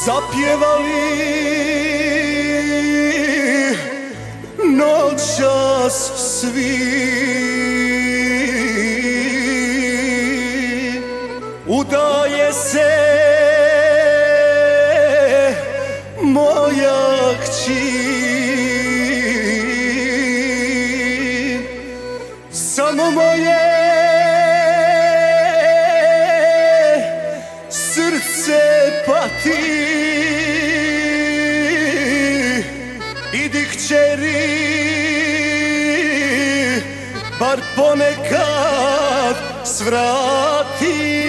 zapjevali noćas svi. Udaje se moja kći, samo moje srce pati. Idi kćeri, bar ponekad svrati.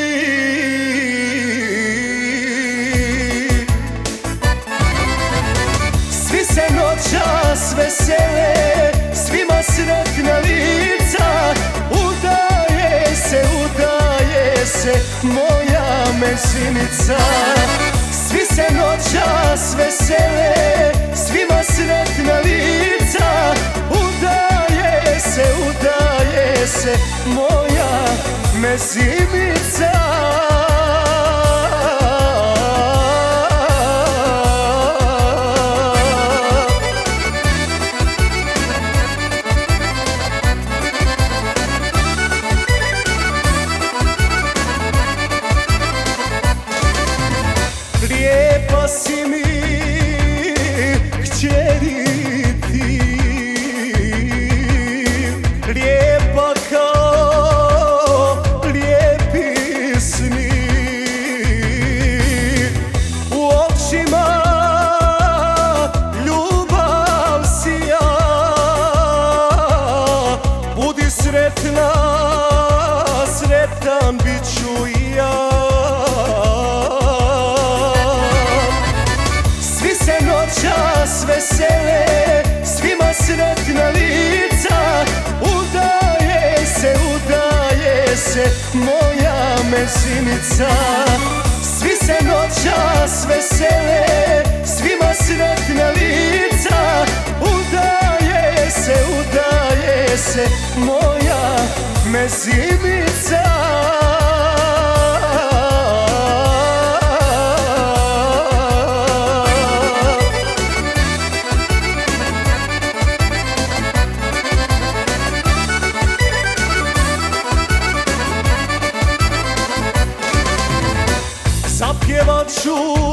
Svi se noćas vesele, svima sretna lica. Udaje se moja Merzinica. Svi se noćas vesele, svima sretna lica. Udaje se moja Merzinica. Lijepa si mi kćeri ti, lijepa kao lijepi sni. U očima ljubav sija, budi sretna, sretan bit ću i ja. Noćas vesele, svima sretna lica. Udaje se moja Merzinica. Svi se noćas vesele, svima sretna lica. Udaje se moja Merzinica. Zapjevat ću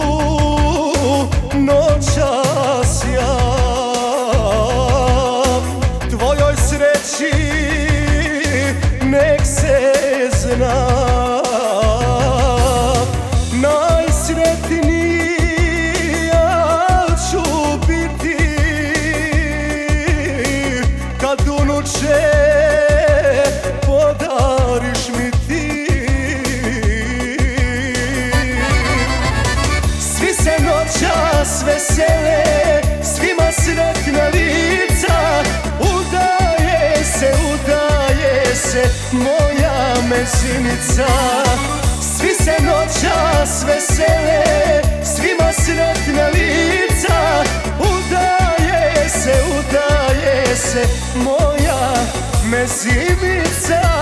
noćas ja tvojoj sreći, nek se zna. Najsretnija ću biti kad unuče podariš mi ti. Noćas vesele, svima sretna lica. Udaje se moja Merzinica. Svi se noćas vesele, svima sretna lica. Udaje se moja Merzinica.